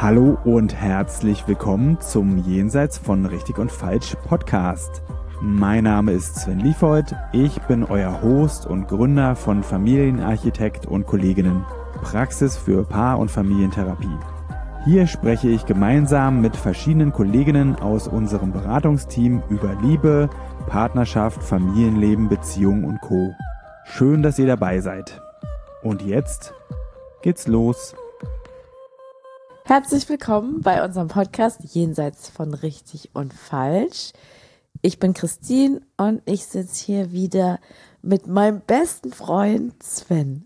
Hallo und herzlich willkommen zum Jenseits von Richtig und Falsch Podcast. Mein Name ist Sven Liefeld, ich bin euer Host und Gründer von Familienarchitekt und Kolleginnen, Praxis für Paar- und Familientherapie. Hier spreche ich gemeinsam mit verschiedenen Kolleginnen aus unserem Beratungsteam über Liebe, Partnerschaft, Familienleben, Beziehungen und Co. Schön, dass ihr dabei seid. Und jetzt geht's los. Herzlich willkommen bei unserem Podcast Jenseits von Richtig und Falsch. Ich bin Christine und ich sitze hier wieder mit meinem besten Freund Sven.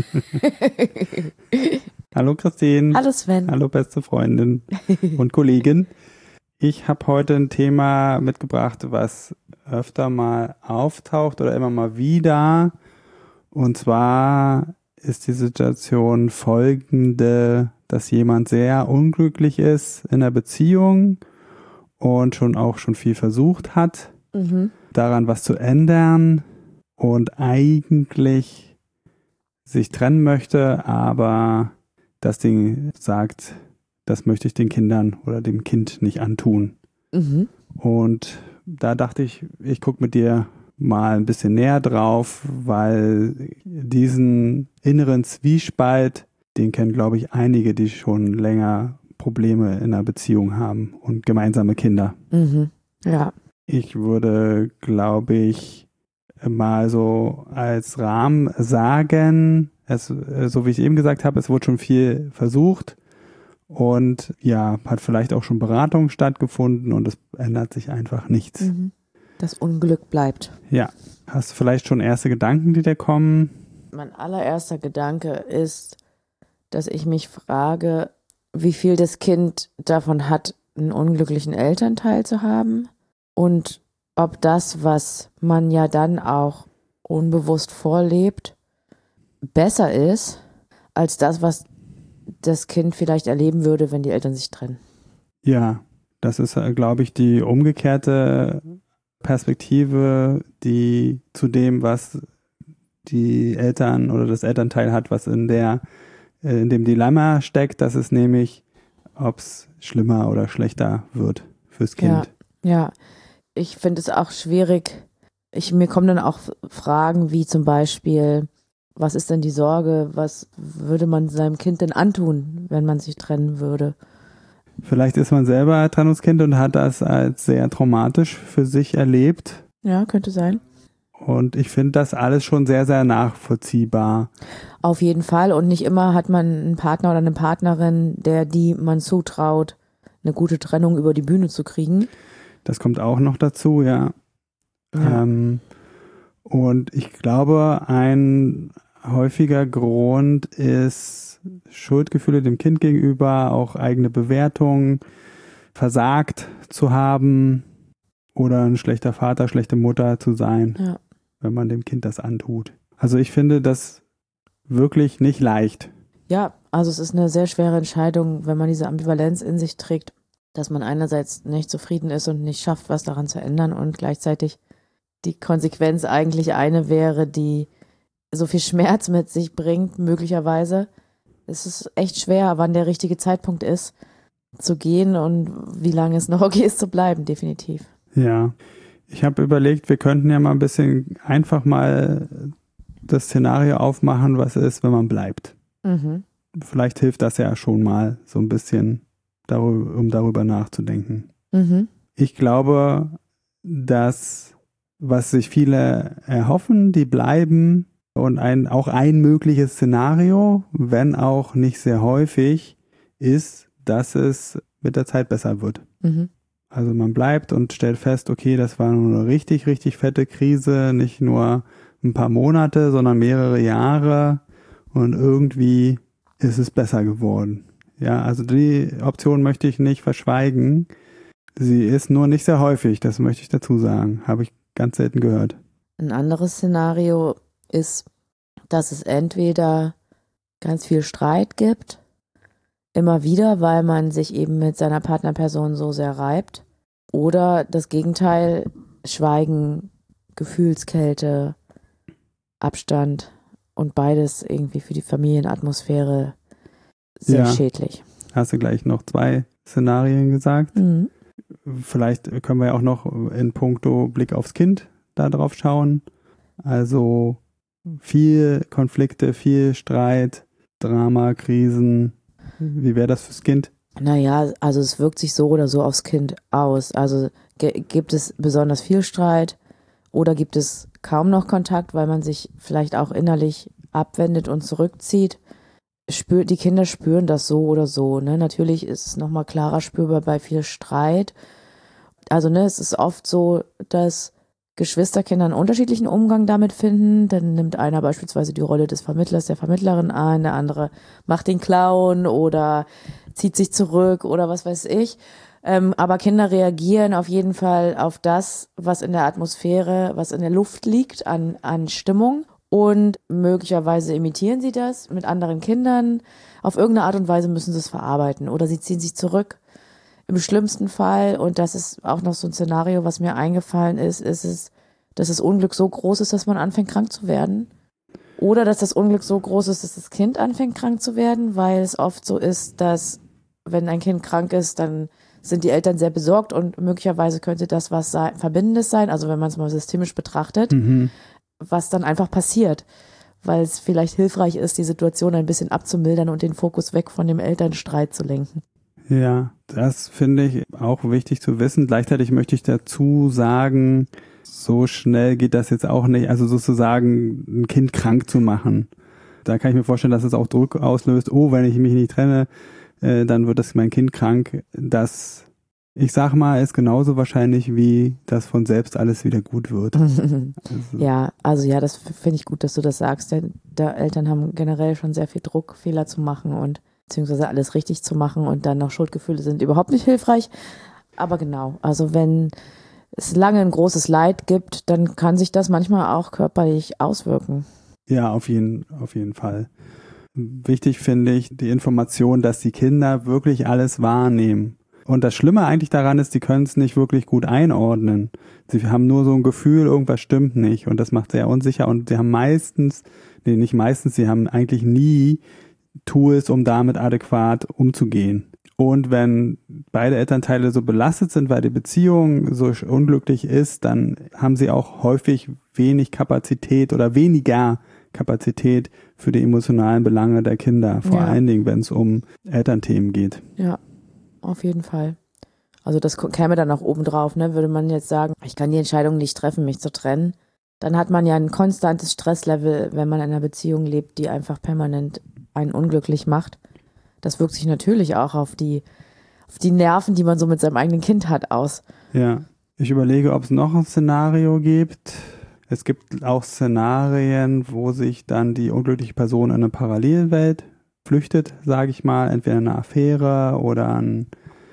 Hallo Christine. Hallo Sven. Hallo beste Freundin und Kollegin. Ich habe heute ein Thema mitgebracht, was öfter mal auftaucht oder immer mal wieder. Und zwar ist die Situation folgende, dass jemand sehr unglücklich ist in der Beziehung und schon viel versucht hat, daran was zu ändern und eigentlich sich trennen möchte, aber das Ding sagt, das möchte ich den Kindern oder dem Kind nicht antun. Und da dachte ich, ich gucke mit dir mal ein bisschen näher drauf, weil diesen inneren Zwiespalt, den kennen, glaube ich, einige, die schon länger Probleme in einer Beziehung haben und gemeinsame Kinder. Ja. Ich würde, glaube ich, mal so als Rahmen sagen, so wie ich eben gesagt habe, es wurde schon viel versucht und ja, hat vielleicht auch schon Beratung stattgefunden und es ändert sich einfach nichts. Das Unglück bleibt. Ja, hast du vielleicht schon erste Gedanken, die dir kommen? Mein allererster Gedanke ist, dass ich mich frage, wie viel das Kind davon hat, einen unglücklichen Elternteil zu haben und ob das, was man ja dann auch unbewusst vorlebt, besser ist als das, was das Kind vielleicht erleben würde, wenn die Eltern sich trennen. Ja, das ist, glaube ich, die umgekehrte Perspektive, die zu dem, was die Eltern oder das Elternteil hat, was in dem Dilemma steckt, das ist nämlich, ob es schlimmer oder schlechter wird fürs Kind. Ja. Ich finde es auch schwierig. Mir kommen dann auch Fragen wie zum Beispiel, was ist denn die Sorge, was würde man seinem Kind denn antun, wenn man sich trennen würde? Vielleicht ist man selber Trennungskind und hat das als sehr traumatisch für sich erlebt. Ja, könnte sein. Und ich finde das alles schon sehr, sehr nachvollziehbar. Auf jeden Fall. Und nicht immer hat man einen Partner oder eine Partnerin, die man zutraut, eine gute Trennung über die Bühne zu kriegen. Das kommt auch noch dazu, ja. Und ich glaube, ein häufiger Grund ist Schuldgefühle dem Kind gegenüber, auch eigene Bewertungen, versagt zu haben oder ein schlechter Vater, schlechte Mutter zu sein, wenn man dem Kind das antut. Also ich finde das wirklich nicht leicht. Ja, also es ist eine sehr schwere Entscheidung, wenn man diese Ambivalenz in sich trägt, dass man einerseits nicht zufrieden ist und nicht schafft, was daran zu ändern und gleichzeitig die Konsequenz eigentlich eine wäre, die so viel Schmerz mit sich bringt, möglicherweise. Es ist echt schwer, wann der richtige Zeitpunkt ist, zu gehen und wie lange es noch okay ist, zu bleiben, definitiv. Ja, ich habe überlegt, wir könnten ja mal ein bisschen einfach mal das Szenario aufmachen, was ist, wenn man bleibt. Vielleicht hilft das ja schon mal so ein bisschen, um darüber nachzudenken. Ich glaube, dass was sich viele erhoffen, die bleiben und auch ein mögliches Szenario, wenn auch nicht sehr häufig, ist, dass es mit der Zeit besser wird. Also man bleibt und stellt fest, okay, das war nur eine richtig, richtig fette Krise, nicht nur ein paar Monate, sondern mehrere Jahre und irgendwie ist es besser geworden. Ja, also die Option möchte ich nicht verschweigen. Sie ist nur nicht sehr häufig, das möchte ich dazu sagen. Habe ich ganz selten gehört. Ein anderes Szenario ist, dass es entweder ganz viel Streit gibt, immer wieder, weil man sich eben mit seiner Partnerperson so sehr reibt, oder das Gegenteil, Schweigen, Gefühlskälte, Abstand und beides irgendwie für die Familienatmosphäre sehr schädlich. hast du gleich noch 2 Szenarien gesagt. Mhm. Vielleicht können wir ja auch noch in puncto Blick aufs Kind da drauf schauen. Also viel Konflikte, viel Streit, Drama, Krisen. Wie wäre das fürs Kind? Naja, also es wirkt sich so oder so aufs Kind aus. Also gibt es besonders viel Streit oder gibt es kaum noch Kontakt, weil man sich vielleicht auch innerlich abwendet und zurückzieht. Die Kinder spüren das so oder so. Ne? Natürlich ist es nochmal klarer spürbar bei viel Streit. Also es ist oft so, dass Geschwisterkinder einen unterschiedlichen Umgang damit finden. Dann nimmt einer beispielsweise die Rolle des Vermittlers, der Vermittlerin ein, der andere macht den Clown oder zieht sich zurück oder was weiß ich. Aber Kinder reagieren auf jeden Fall auf das, was in der Atmosphäre, was in der Luft liegt an Stimmung. Und möglicherweise imitieren sie das mit anderen Kindern. Auf irgendeine Art und Weise müssen sie es verarbeiten oder sie ziehen sich zurück. Im schlimmsten Fall, und das ist auch noch so ein Szenario, was mir eingefallen ist es, dass das Unglück so groß ist, dass man anfängt krank zu werden. Oder dass das Unglück so groß ist, dass das Kind anfängt krank zu werden, weil es oft so ist, dass wenn ein Kind krank ist, dann sind die Eltern sehr besorgt und möglicherweise könnte das was Verbindendes sein, also wenn man es mal systemisch betrachtet, was dann einfach passiert, weil es vielleicht hilfreich ist, die Situation ein bisschen abzumildern und den Fokus weg von dem Elternstreit zu lenken. Ja, das finde ich auch wichtig zu wissen. Gleichzeitig möchte ich dazu sagen, so schnell geht das jetzt auch nicht, also sozusagen ein Kind krank zu machen. Da kann ich mir vorstellen, dass es auch Druck auslöst, oh, wenn ich mich nicht trenne, dann wird das mein Kind krank. Das, ich sag mal, ist genauso wahrscheinlich, wie das von selbst alles wieder gut wird. Ja, das finde ich gut, dass du das sagst, denn Eltern haben generell schon sehr viel Druck, Fehler zu machen und beziehungsweise alles richtig zu machen und dann noch Schuldgefühle sind überhaupt nicht hilfreich. Aber genau, also wenn es lange ein großes Leid gibt, dann kann sich das manchmal auch körperlich auswirken. Ja, auf jeden Fall. Wichtig finde ich die Information, dass die Kinder wirklich alles wahrnehmen. Und das Schlimme eigentlich daran ist, die können es nicht wirklich gut einordnen. Sie haben nur so ein Gefühl, irgendwas stimmt nicht und das macht sehr unsicher und sie haben sie haben eigentlich nie Tools, um damit adäquat umzugehen. Und wenn beide Elternteile so belastet sind, weil die Beziehung so unglücklich ist, dann haben sie auch häufig wenig Kapazität oder weniger Kapazität für die emotionalen Belange der Kinder, vor allen Dingen, wenn es um Elternthemen geht. Ja, auf jeden Fall. Also das käme dann auch oben drauf, ne? Würde man jetzt sagen, ich kann die Entscheidung nicht treffen, mich zu trennen, dann hat man ja ein konstantes Stresslevel, wenn man in einer Beziehung lebt, die einfach permanent einen unglücklich macht. Das wirkt sich natürlich auch auf die Nerven, die man so mit seinem eigenen Kind hat, aus. Ja, ich überlege, ob es noch ein Szenario gibt. Es gibt auch Szenarien, wo sich dann die unglückliche Person in eine Parallelwelt flüchtet, sage ich mal, entweder eine Affäre oder ein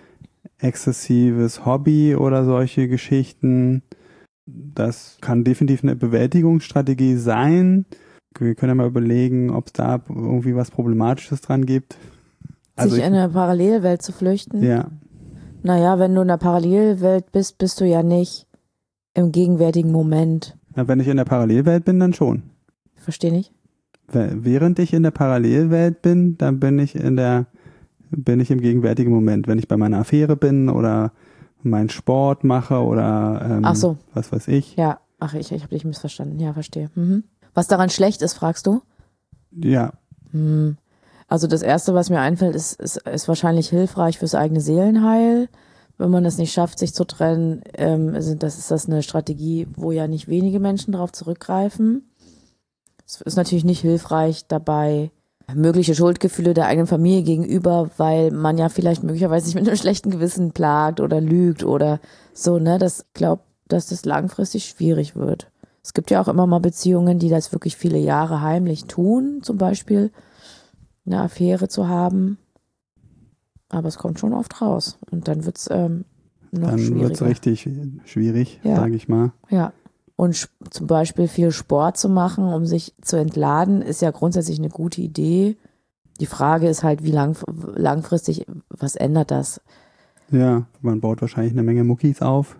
exzessives Hobby oder solche Geschichten. Das kann definitiv eine Bewältigungsstrategie sein. Wir können ja mal überlegen, ob es da irgendwie was Problematisches dran gibt. Also sich in eine Parallelwelt zu flüchten? Ja. Naja, wenn du in der Parallelwelt bist, bist du ja nicht im gegenwärtigen Moment. Na, wenn ich in der Parallelwelt bin, dann schon. Verstehe nicht. Während ich in der Parallelwelt bin, dann bin ich im gegenwärtigen Moment. Wenn ich bei meiner Affäre bin oder meinen Sport mache oder was weiß ich. Ja, ich habe dich missverstanden. Ja, verstehe. Was daran schlecht ist, fragst du? Ja. Also das Erste, was mir einfällt, ist wahrscheinlich hilfreich fürs eigene Seelenheil. Wenn man es nicht schafft, sich zu trennen, ist das eine Strategie, wo ja nicht wenige Menschen darauf zurückgreifen. Es ist natürlich nicht hilfreich dabei, mögliche Schuldgefühle der eigenen Familie gegenüber, weil man ja vielleicht möglicherweise sich mit einem schlechten Gewissen plagt oder lügt oder so, ne? Ich glaube, dass das langfristig schwierig wird. Es gibt ja auch immer mal Beziehungen, die das wirklich viele Jahre heimlich tun, zum Beispiel eine Affäre zu haben. Aber es kommt schon oft raus. Und dann wird es noch schwieriger. Dann wird es richtig schwierig, sage ich mal. Ja. Und zum Beispiel viel Sport zu machen, um sich zu entladen, ist ja grundsätzlich eine gute Idee. Die Frage ist halt, wie langfristig, was ändert das? Ja, man baut wahrscheinlich eine Menge Muckis auf.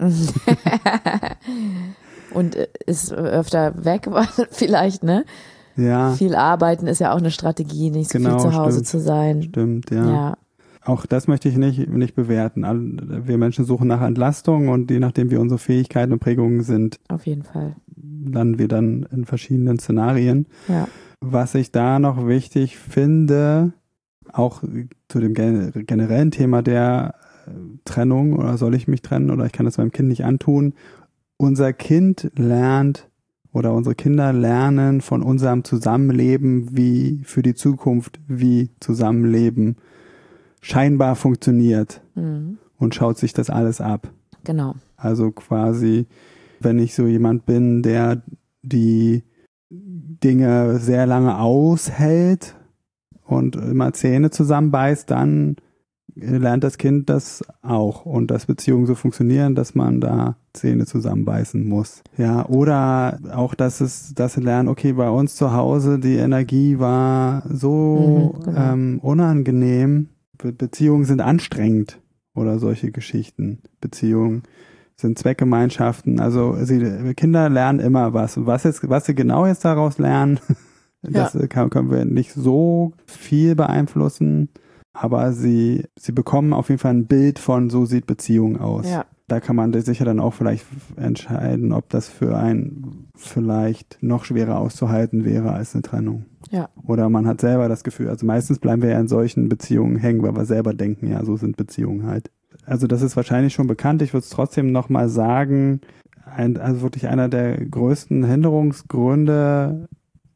Und ist öfter weg, vielleicht, ne? Ja. Viel arbeiten ist ja auch eine Strategie, nicht so viel zu Hause zu sein. Stimmt, ja. auch das möchte ich nicht bewerten. Wir Menschen suchen nach Entlastung und je nachdem, wie unsere Fähigkeiten und Prägungen sind, Auf jeden Fall. landen wir dann in verschiedenen Szenarien. Ja. Was ich da noch wichtig finde, auch zu dem generellen Thema der Trennung, oder soll ich mich trennen oder ich kann das meinem Kind nicht antun, unser Kind lernt oder unsere Kinder lernen von unserem Zusammenleben, wie für die Zukunft, wie Zusammenleben scheinbar funktioniert und schaut sich das alles ab. Genau. Also quasi, wenn ich so jemand bin, der die Dinge sehr lange aushält und immer Zähne zusammenbeißt, dann lernt das Kind das auch und dass Beziehungen so funktionieren, dass man da Zähne zusammenbeißen muss. Ja, oder auch, dass sie lernen, okay, bei uns zu Hause die Energie war so unangenehm, Beziehungen sind anstrengend oder solche Geschichten. Beziehungen sind Zweckgemeinschaften. Also Kinder lernen immer was. Und was sie genau jetzt daraus lernen, das können wir nicht so viel beeinflussen. Aber sie bekommen auf jeden Fall ein Bild von, so sieht Beziehung aus. Ja. Da kann man sicher dann auch vielleicht entscheiden, ob das für einen vielleicht noch schwerer auszuhalten wäre als eine Trennung. Ja. Oder man hat selber das Gefühl, also meistens bleiben wir ja in solchen Beziehungen hängen, weil wir selber denken, ja, so sind Beziehungen halt. Also das ist wahrscheinlich schon bekannt. Ich würde es trotzdem nochmal sagen, also wirklich einer der größten Hinderungsgründe,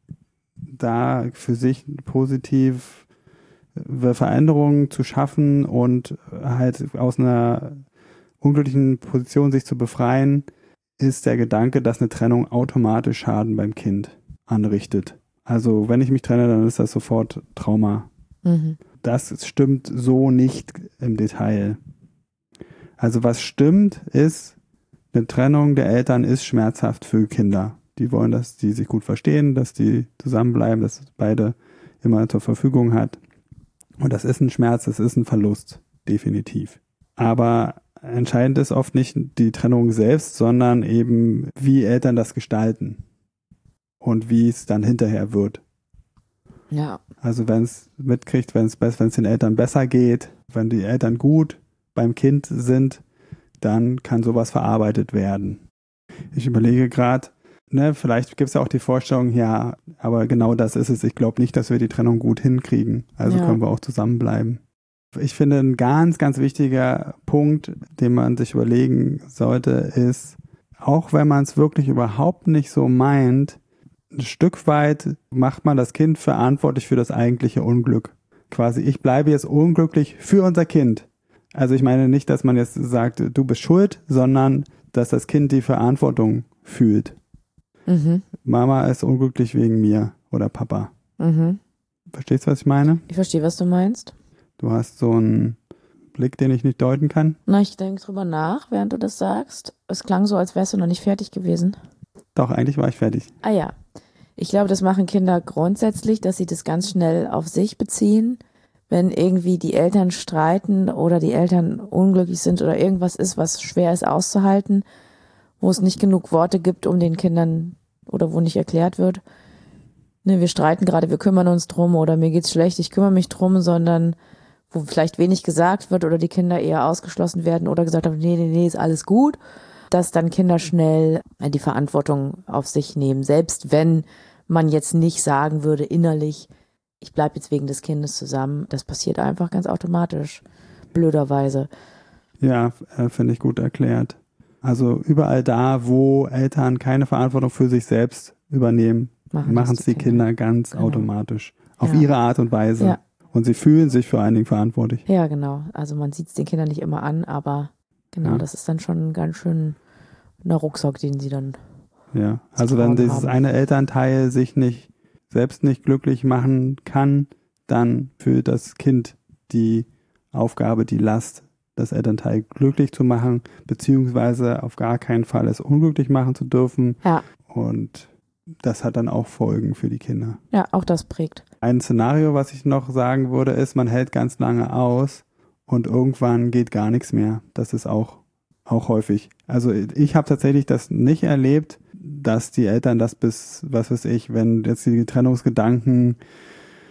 da für sich positiv Veränderungen zu schaffen und halt aus einer unglücklichen Position sich zu befreien, ist der Gedanke, dass eine Trennung automatisch Schaden beim Kind anrichtet. Also wenn ich mich trenne, dann ist das sofort Trauma. Das stimmt so nicht im Detail. Also was stimmt ist, eine Trennung der Eltern ist schmerzhaft für Kinder. Die wollen, dass die sich gut verstehen, dass die zusammenbleiben, dass beide immer zur Verfügung hat. Und das ist ein Schmerz, das ist ein Verlust, definitiv. Aber entscheidend ist oft nicht die Trennung selbst, sondern eben, wie Eltern das gestalten und wie es dann hinterher wird. Ja. Also wenn es mitkriegt, wenn es den Eltern besser geht, wenn die Eltern gut beim Kind sind, dann kann sowas verarbeitet werden. Ich überlege gerade, vielleicht gibt es ja auch die Vorstellung, ja, aber genau das ist es. Ich glaube nicht, dass wir die Trennung gut hinkriegen. Also können wir auch zusammenbleiben. Ich finde, ein ganz, ganz wichtiger Punkt, den man sich überlegen sollte, ist, auch wenn man es wirklich überhaupt nicht so meint, ein Stück weit macht man das Kind verantwortlich für das eigentliche Unglück. Quasi, ich bleibe jetzt unglücklich für unser Kind. Also ich meine nicht, dass man jetzt sagt, du bist schuld, sondern dass das Kind die Verantwortung fühlt. Mama ist unglücklich wegen mir oder Papa. Verstehst du, was ich meine? Ich verstehe, was du meinst. Du hast so einen Blick, den ich nicht deuten kann. Na, ich denke drüber nach, während du das sagst. Es klang so, als wärst du noch nicht fertig gewesen. Doch, eigentlich war ich fertig. Ah ja. Ich glaube, das machen Kinder grundsätzlich, dass sie das ganz schnell auf sich beziehen. Wenn irgendwie die Eltern streiten oder die Eltern unglücklich sind oder irgendwas ist, was schwer ist auszuhalten, wo es nicht genug Worte gibt, um den Kindern oder wo nicht erklärt wird, wir streiten gerade, wir kümmern uns drum oder mir geht's schlecht, ich kümmere mich drum, sondern wo vielleicht wenig gesagt wird oder die Kinder eher ausgeschlossen werden oder gesagt haben, nee, ist alles gut, dass dann Kinder schnell die Verantwortung auf sich nehmen, selbst wenn man jetzt nicht sagen würde innerlich, ich bleibe jetzt wegen des Kindes zusammen. Das passiert einfach ganz automatisch, blöderweise. Ja, finde ich gut erklärt. Also überall da, wo Eltern keine Verantwortung für sich selbst übernehmen, machen es die Kinder ganz automatisch. Auf ihre Art und Weise. Ja. Und sie fühlen sich vor allen Dingen verantwortlich. Ja, genau. Also man sieht es den Kindern nicht immer an, aber genau, das ist dann schon ganz schön ein Rucksack, den sie dann also wenn dieses eine Elternteil sich selbst nicht glücklich machen kann, dann fühlt das Kind die Aufgabe, die Last, das Elternteil glücklich zu machen, beziehungsweise auf gar keinen Fall es unglücklich machen zu dürfen. Ja. Und das hat dann auch Folgen für die Kinder. Ja, auch das prägt. Ein Szenario, was ich noch sagen würde, ist, man hält ganz lange aus und irgendwann geht gar nichts mehr. Das ist auch häufig. Also ich habe tatsächlich das nicht erlebt, dass die Eltern das bis, was weiß ich, wenn jetzt die Trennungsgedanken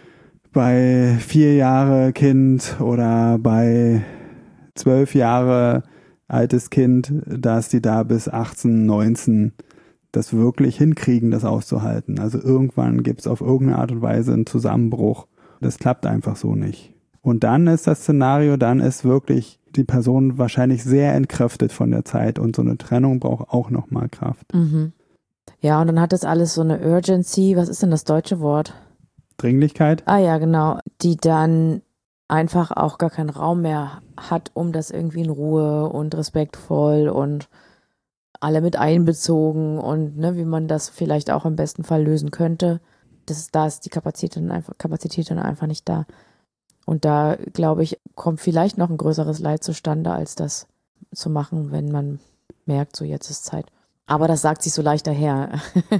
bei 4 Jahre Kind oder bei 12 Jahre altes Kind, dass die da bis 18, 19 das wirklich hinkriegen, das auszuhalten. Also irgendwann gibt es auf irgendeine Art und Weise einen Zusammenbruch. Das klappt einfach so nicht. Und dann ist das Szenario, dann ist wirklich die Person wahrscheinlich sehr entkräftet von der Zeit und so eine Trennung braucht auch nochmal Kraft. Mhm. Ja, und dann hat das alles so eine Urgency. Was ist denn das deutsche Wort? Dringlichkeit? Ah ja, genau. Die dann einfach auch gar keinen Raum mehr hat, um das irgendwie in Ruhe und respektvoll und alle mit einbezogen und ne, wie man das vielleicht auch im besten Fall lösen könnte. Da ist die Kapazität dann einfach nicht da. Und da, glaube ich, kommt vielleicht noch ein größeres Leid zustande, als das zu machen, wenn man merkt, so jetzt ist Zeit. Aber das sagt sich so leicht daher.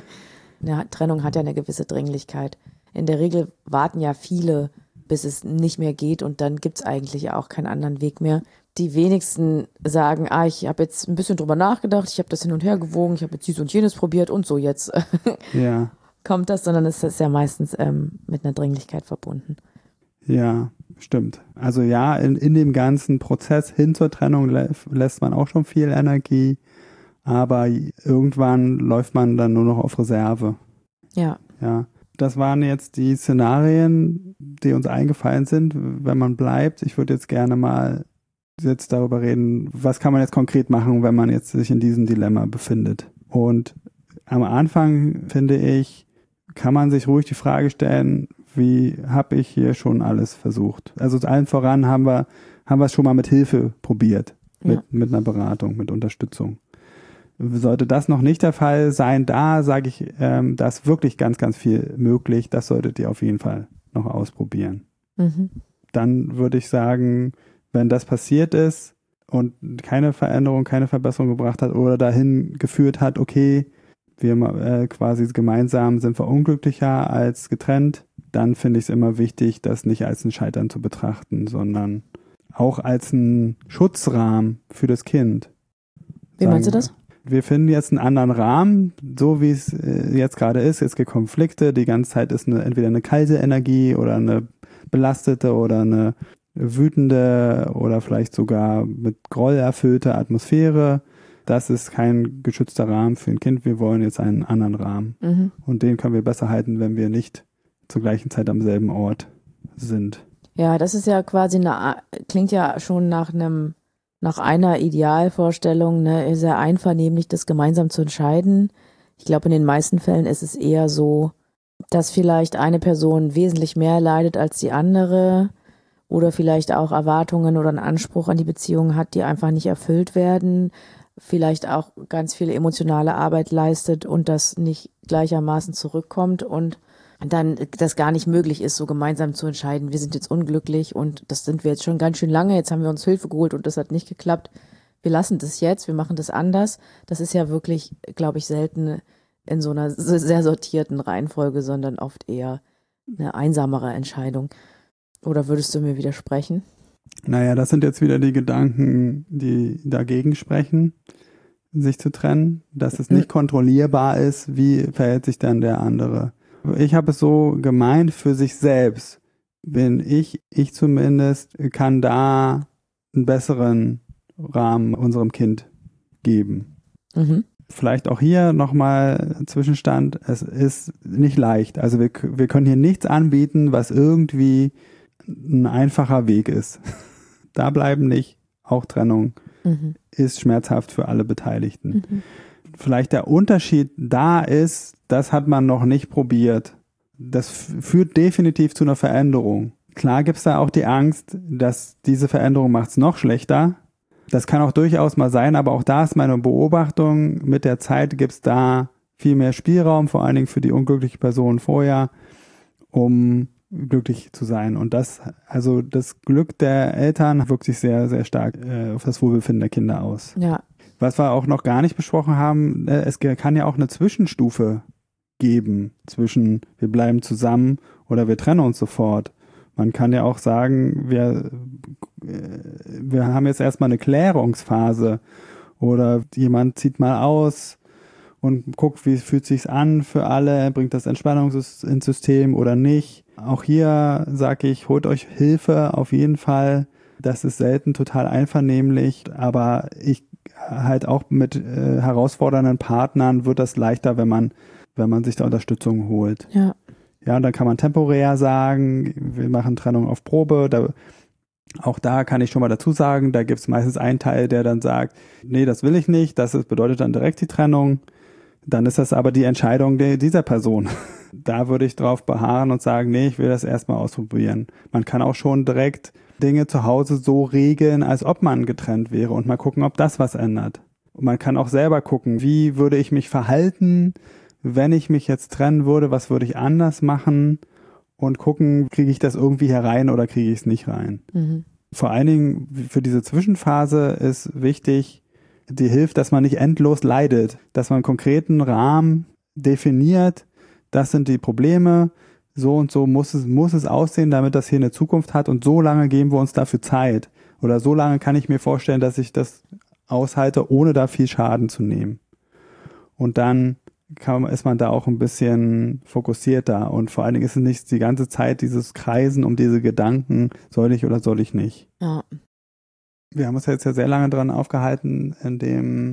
Eine Trennung hat ja eine gewisse Dringlichkeit. In der Regel warten ja viele, bis es nicht mehr geht und dann gibt es eigentlich auch keinen anderen Weg mehr. Die wenigsten sagen, ich habe jetzt ein bisschen drüber nachgedacht, ich habe das hin und her gewogen, ich habe jetzt dies und jenes probiert und so jetzt Ja. kommt das, sondern es ist ja meistens mit einer Dringlichkeit verbunden. Ja, stimmt. Also ja, in dem ganzen Prozess hin zur Trennung lässt man auch schon viel Energie, aber irgendwann läuft man dann nur noch auf Reserve. Ja. Ja. Das waren jetzt die Szenarien, die uns eingefallen sind, wenn man bleibt. Ich würde jetzt gerne mal jetzt darüber reden, was kann man jetzt konkret machen, wenn man jetzt sich in diesem Dilemma befindet. Und am Anfang, finde ich, kann man sich ruhig die Frage stellen, wie habe ich hier schon alles versucht? Also allen voran haben wir es schon mal mit Hilfe probiert, mit einer Beratung, mit Unterstützung. Sollte das noch nicht der Fall sein, da sage ich, da ist wirklich ganz, ganz viel möglich. Das solltet ihr auf jeden Fall noch ausprobieren. Mhm. Dann würde ich sagen, wenn das passiert ist und keine Veränderung, keine Verbesserung gebracht hat oder dahin geführt hat, okay, wir quasi gemeinsam sind wir unglücklicher als getrennt, dann finde ich es immer wichtig, das nicht als ein Scheitern zu betrachten, sondern auch als einen Schutzrahmen für das Kind. Wie meinst du das? Wir finden jetzt einen anderen Rahmen, so wie es jetzt gerade ist. Jetzt gibt Konflikte, die ganze Zeit ist entweder eine kalte Energie oder eine belastete oder eine wütende oder vielleicht sogar mit Groll erfüllte Atmosphäre. Das ist kein geschützter Rahmen für ein Kind. Wir wollen jetzt einen anderen Rahmen. Mhm. Und den können wir besser halten, wenn wir nicht zur gleichen Zeit am selben Ort sind. Ja, das ist ja quasi klingt ja schon nach einer Idealvorstellung, ne, sehr einvernehmlich, das gemeinsam zu entscheiden. Ich glaube, in den meisten Fällen ist es eher so, dass vielleicht eine Person wesentlich mehr leidet als die andere oder vielleicht auch Erwartungen oder einen Anspruch an die Beziehung hat, die einfach nicht erfüllt werden, vielleicht auch ganz viel emotionale Arbeit leistet und das nicht gleichermaßen zurückkommt und dann das gar nicht möglich ist, so gemeinsam zu entscheiden, wir sind jetzt unglücklich und das sind wir jetzt schon ganz schön lange, jetzt haben wir uns Hilfe geholt und das hat nicht geklappt. Wir lassen das jetzt, wir machen das anders. Das ist ja wirklich, glaube ich, selten in so einer sehr sortierten Reihenfolge, sondern oft eher eine einsamere Entscheidung. Oder würdest du mir widersprechen? Naja, das sind jetzt wieder die Gedanken, die dagegen sprechen, sich zu trennen, dass es nicht kontrollierbar ist, wie verhält sich dann der andere. Ich habe es so gemeint für sich selbst. Ich zumindest kann da einen besseren Rahmen unserem Kind geben. Mhm. Vielleicht auch hier nochmal Zwischenstand. Es ist nicht leicht. Also wir können hier nichts anbieten, was irgendwie ein einfacher Weg ist. Da bleiben nicht. Auch Trennung ist schmerzhaft für alle Beteiligten. Mhm. Vielleicht der Unterschied da ist, das hat man noch nicht probiert. Das führt definitiv zu einer Veränderung. Klar gibt es da auch die Angst, dass diese Veränderung macht es noch schlechter. Das kann auch durchaus mal sein, aber auch da ist meine Beobachtung, mit der Zeit gibt es da viel mehr Spielraum, vor allen Dingen für die unglückliche Person vorher, um glücklich zu sein. Und das Glück der Eltern wirkt sich sehr, sehr stark auf das Wohlbefinden der Kinder aus. Ja. Was wir auch noch gar nicht besprochen haben, es kann ja auch eine Zwischenstufe geben zwischen wir bleiben zusammen oder wir trennen uns sofort. Man kann ja auch sagen, wir haben jetzt erstmal eine Klärungsphase oder jemand zieht mal aus und guckt, wie fühlt sich's an für alle, bringt das Entspannung ins System oder nicht. auch hier sage ich, holt euch Hilfe auf jeden Fall. Das ist selten total einvernehmlich, aber ich halt auch mit herausfordernden Partnern wird das leichter, wenn man sich da Unterstützung holt. Ja. Ja, und dann kann man temporär sagen, wir machen Trennung auf Probe. Auch da kann ich schon mal dazu sagen, da gibt es meistens einen Teil, der dann sagt, nee, das will ich nicht, bedeutet dann direkt die Trennung. Dann ist das aber die Entscheidung dieser Person. Da würde ich drauf beharren und sagen, nee, ich will das erstmal ausprobieren. Man kann auch schon direkt Dinge zu Hause so regeln, als ob man getrennt wäre und mal gucken, ob das was ändert. Und man kann auch selber gucken, wie würde ich mich verhalten, wenn ich mich jetzt trennen würde, was würde ich anders machen und gucken, kriege ich das irgendwie herein oder kriege ich es nicht rein. Mhm. Vor allen Dingen für diese Zwischenphase ist wichtig, die hilft, dass man nicht endlos leidet, dass man einen konkreten Rahmen definiert, das sind die Probleme, so und so muss es aussehen, damit das hier eine Zukunft hat und so lange geben wir uns dafür Zeit oder so lange kann ich mir vorstellen, dass ich das aushalte, ohne da viel Schaden zu nehmen. Und dann ist man da auch ein bisschen fokussierter und vor allen Dingen ist es nicht die ganze Zeit dieses Kreisen um diese Gedanken, soll ich oder soll ich nicht. Ja. Wir haben uns jetzt ja sehr lange dran aufgehalten, in dem,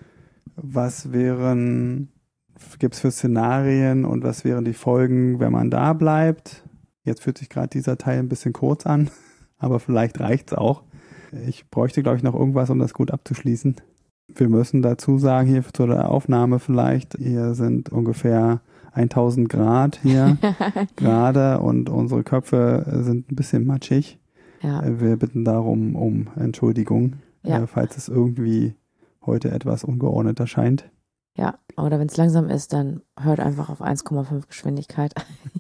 gibt es für Szenarien und was wären die Folgen, wenn man da bleibt. Jetzt fühlt sich gerade dieser Teil ein bisschen kurz an, aber vielleicht reicht's auch. Ich bräuchte, glaube ich, noch irgendwas, um das gut abzuschließen. Wir müssen dazu sagen, hier zu der Aufnahme vielleicht, hier sind ungefähr 1000 Grad hier gerade und unsere Köpfe sind ein bisschen matschig. Ja. Wir bitten darum um Entschuldigung, falls es irgendwie heute etwas ungeordnet erscheint. Ja, oder wenn es langsam ist, dann hört einfach auf 1,5 Geschwindigkeit.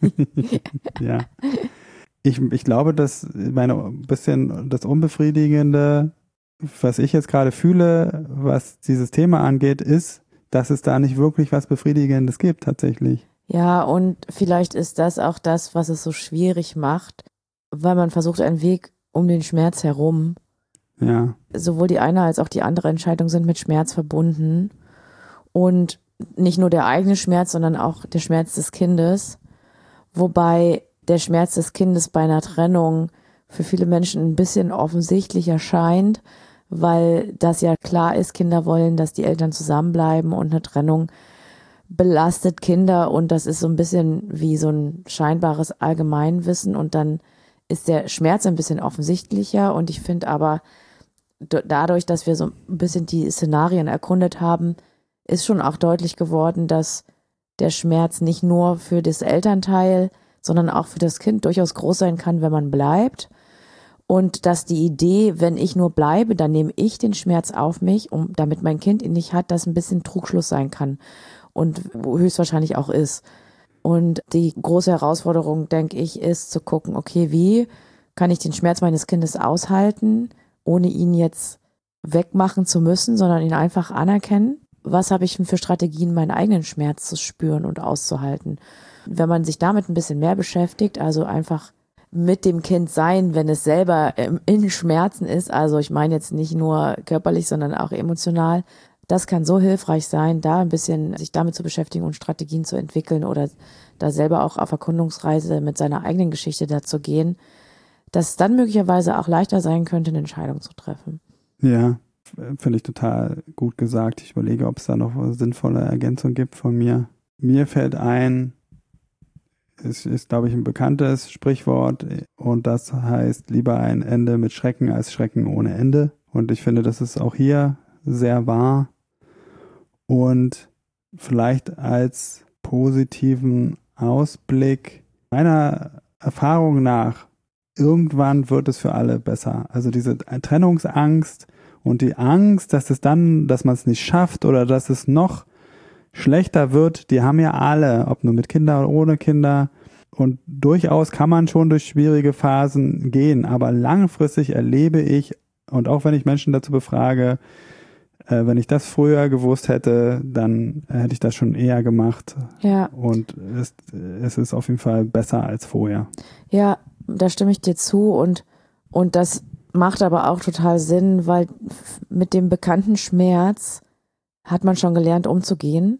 Ja. Ich glaube, dass ein bisschen das Unbefriedigende, was ich jetzt gerade fühle, was dieses Thema angeht, ist, dass es da nicht wirklich was Befriedigendes gibt tatsächlich. Ja, und vielleicht ist das auch das, was es so schwierig macht, weil man versucht, einen Weg um den Schmerz herum. Ja. Sowohl die eine als auch die andere Entscheidung sind mit Schmerz verbunden. Und nicht nur der eigene Schmerz, sondern auch der Schmerz des Kindes. Wobei der Schmerz des Kindes bei einer Trennung für viele Menschen ein bisschen offensichtlich erscheint, weil das ja klar ist, Kinder wollen, dass die Eltern zusammenbleiben und eine Trennung belastet Kinder und das ist so ein bisschen wie so ein scheinbares Allgemeinwissen und dann ist der Schmerz ein bisschen offensichtlicher und ich finde aber dadurch, dass wir so ein bisschen die Szenarien erkundet haben, ist schon auch deutlich geworden, dass der Schmerz nicht nur für das Elternteil, sondern auch für das Kind durchaus groß sein kann, wenn man bleibt. Und dass die Idee, wenn ich nur bleibe, dann nehme ich den Schmerz auf mich, damit mein Kind ihn nicht hat, das ein bisschen Trugschluss sein kann und höchstwahrscheinlich auch ist. Und die große Herausforderung, denke ich, ist zu gucken, okay, wie kann ich den Schmerz meines Kindes aushalten, ohne ihn jetzt wegmachen zu müssen, sondern ihn einfach anerkennen. Was habe ich denn für Strategien, meinen eigenen Schmerz zu spüren und auszuhalten? Wenn man sich damit ein bisschen mehr beschäftigt, also einfach mit dem Kind sein, wenn es selber in Schmerzen ist, also ich meine jetzt nicht nur körperlich, sondern auch emotional, das kann so hilfreich sein, da ein bisschen sich damit zu beschäftigen und Strategien zu entwickeln oder da selber auch auf Erkundungsreise mit seiner eigenen Geschichte dazu gehen, dass es dann möglicherweise auch leichter sein könnte, eine Entscheidung zu treffen. Ja, finde ich total gut gesagt. Ich überlege, ob es da noch eine sinnvolle Ergänzung gibt von mir. Mir fällt ein, es ist, glaube ich, ein bekanntes Sprichwort und das heißt, lieber ein Ende mit Schrecken als Schrecken ohne Ende. Und ich finde, das ist auch hier sehr wahr. Und vielleicht als positiven Ausblick, meiner Erfahrung nach, irgendwann wird es für alle besser. Also diese Trennungsangst und die Angst, dass man es nicht schafft oder dass es noch schlechter wird, die haben ja alle, ob nur mit Kindern oder ohne Kinder. Und durchaus kann man schon durch schwierige Phasen gehen. Aber langfristig erlebe ich, und auch wenn ich Menschen dazu befrage, wenn ich das früher gewusst hätte, dann hätte ich das schon eher gemacht. Ja. Und es ist auf jeden Fall besser als vorher. Ja, da stimme ich dir zu und das macht aber auch total Sinn, weil mit dem bekannten Schmerz hat man schon gelernt umzugehen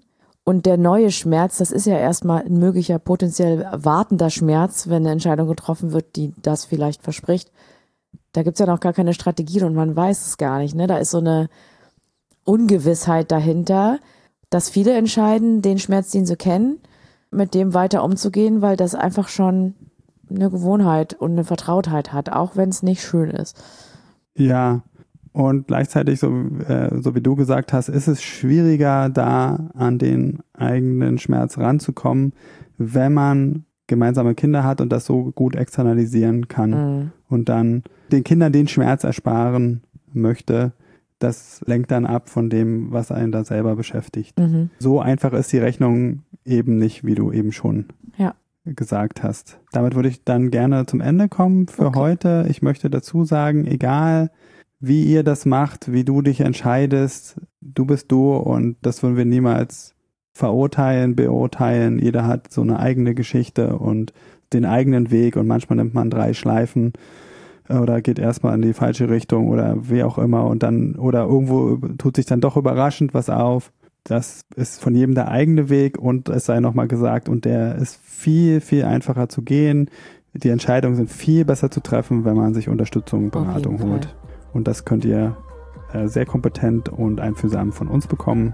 Und der neue Schmerz, das ist ja erstmal ein möglicher potenziell wartender Schmerz, wenn eine Entscheidung getroffen wird, die das vielleicht verspricht. Da gibt's ja noch gar keine Strategien und man weiß es gar nicht. Ne? Da ist so eine Ungewissheit dahinter, dass viele entscheiden, den Schmerz, den sie kennen, mit dem weiter umzugehen, weil das einfach schon eine Gewohnheit und eine Vertrautheit hat, auch wenn es nicht schön ist. Ja, und gleichzeitig, so wie du gesagt hast, ist es schwieriger, da an den eigenen Schmerz ranzukommen, wenn man gemeinsame Kinder hat und das so gut externalisieren kann und dann den Kindern den Schmerz ersparen möchte. Das lenkt dann ab von dem, was einen da selber beschäftigt. So einfach ist die Rechnung eben nicht, wie du eben schon gesagt hast. Damit würde ich dann gerne zum Ende kommen für heute. Ich möchte dazu sagen, egal wie ihr das macht, wie du dich entscheidest, du bist du und das würden wir niemals verurteilen, beurteilen. Jeder hat so eine eigene Geschichte und den eigenen Weg und manchmal nimmt man 3 Schleifen oder geht erstmal in die falsche Richtung oder wie auch immer und dann oder irgendwo tut sich dann doch überraschend was auf. Das ist von jedem der eigene Weg und es sei nochmal gesagt und der ist viel, viel einfacher zu gehen. Die Entscheidungen sind viel besser zu treffen, wenn man sich Unterstützung und Beratung holt. Und das könnt ihr sehr kompetent und einfühlsam von uns bekommen.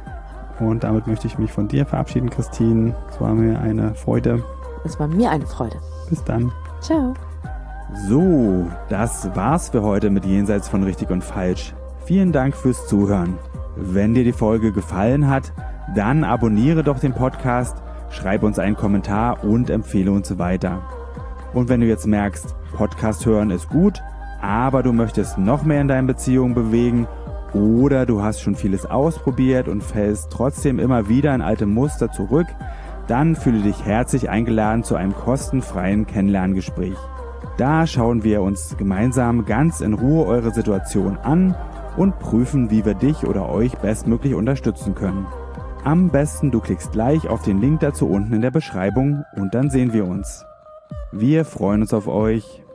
Und damit möchte ich mich von dir verabschieden, Christine. Es war mir eine Freude. Es war mir eine Freude. Bis dann. Ciao. So, das war's für heute mit Jenseits von Richtig und Falsch. Vielen Dank fürs Zuhören. Wenn dir die Folge gefallen hat, dann abonniere doch den Podcast, schreib uns einen Kommentar und empfehle uns weiter. Und wenn du jetzt merkst, Podcast hören ist gut, aber du möchtest noch mehr in deinen Beziehungen bewegen oder du hast schon vieles ausprobiert und fällst trotzdem immer wieder in alte Muster zurück, dann fühle dich herzlich eingeladen zu einem kostenfreien Kennenlerngespräch. Da schauen wir uns gemeinsam ganz in Ruhe eure Situation an und prüfen, wie wir dich oder euch bestmöglich unterstützen können. Am besten du klickst gleich auf den Link dazu unten in der Beschreibung und dann sehen wir uns. Wir freuen uns auf euch.